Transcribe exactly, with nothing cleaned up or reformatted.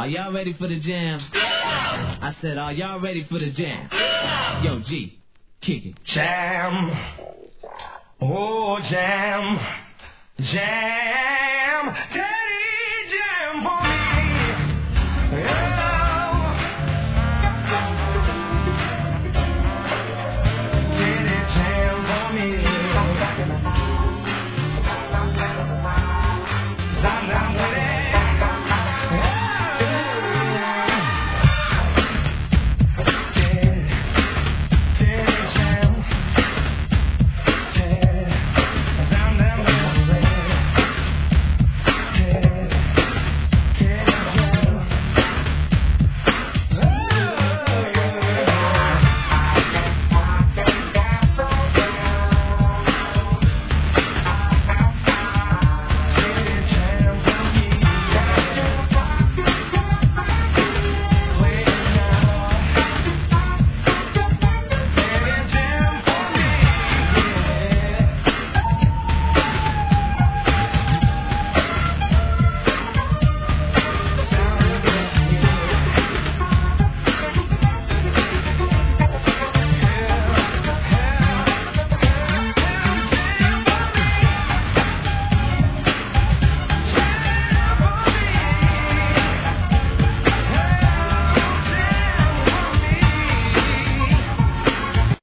Are y'all ready for the jam? I said, are y'all ready for the jam? Yo, G, kick it. Jam. Oh, jam. Jam.